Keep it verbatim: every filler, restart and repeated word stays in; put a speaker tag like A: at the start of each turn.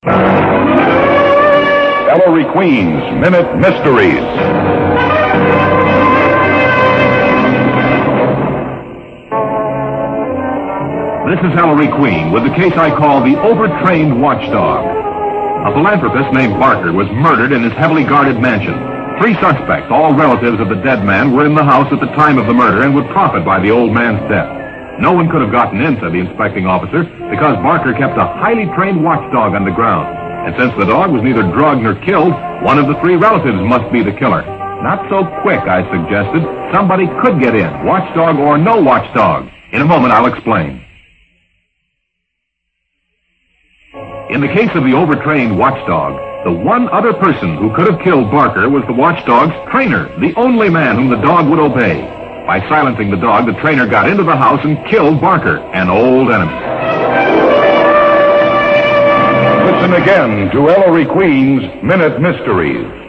A: Ellery Queen's Minute Mysteries. This is Ellery Queen with the case I call the Overtrained Watchdog. A philanthropist named Barker was murdered in his heavily guarded mansion. Three suspects, all relatives of the dead man, were in the house at the time of the murder and would profit by the old man's death. No one could have gotten in, said the inspecting officer, because Barker kept a highly trained watchdog on the ground. And since the dog was neither drugged nor killed, one of the three relatives must be the killer. Not so quick, I suggested. Somebody could get in, watchdog or no watchdog. In a moment, I'll explain. In the case of the overtrained watchdog, the one other person who could have killed Barker was the watchdog's trainer, the only man whom the dog would obey. By silencing the dog, the trainer got into the house and killed Barker, an old enemy. Listen again to Ellery Queen's Minute Mysteries.